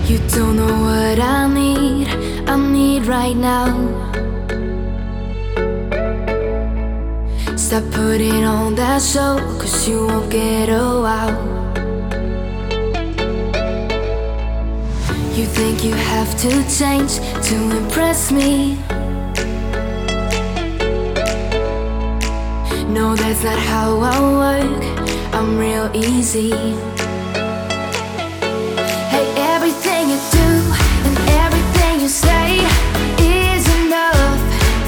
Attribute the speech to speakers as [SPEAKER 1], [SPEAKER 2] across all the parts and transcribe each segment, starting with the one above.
[SPEAKER 1] You don't know what I need right now. Stop putting on that show, 'cause you won't get a wow. You think you have to change to impress me. No, that's not how I work, I'm real easy. Hey, everything you do and everything you say is enough.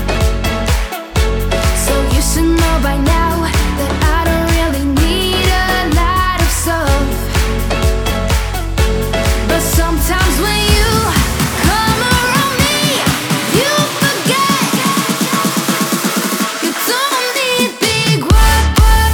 [SPEAKER 1] So you should know by now that I don't really need a lot of stuff. But sometimes when you come around me, you forget you don't need big words.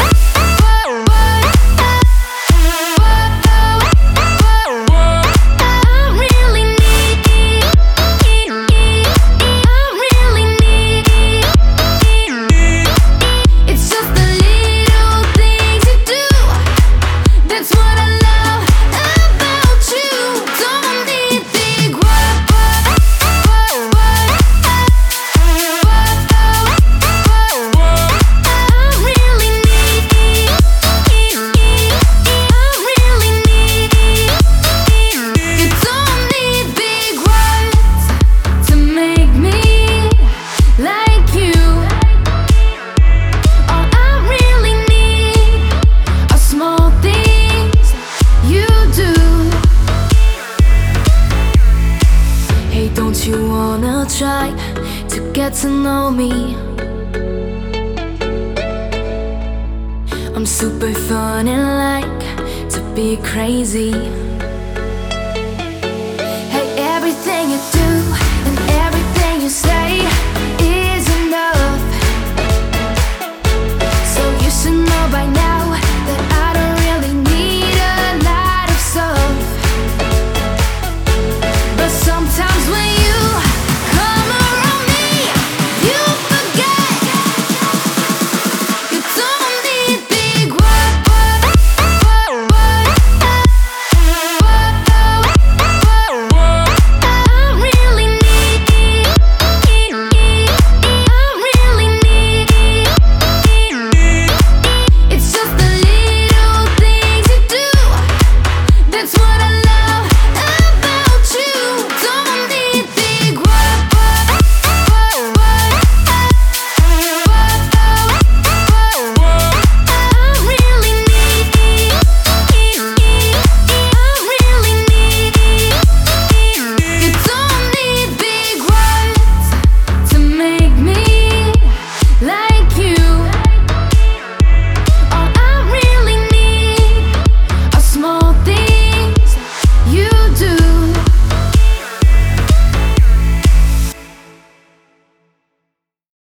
[SPEAKER 1] Don't you wanna try to get to know me? I'm super fun and like to be crazy.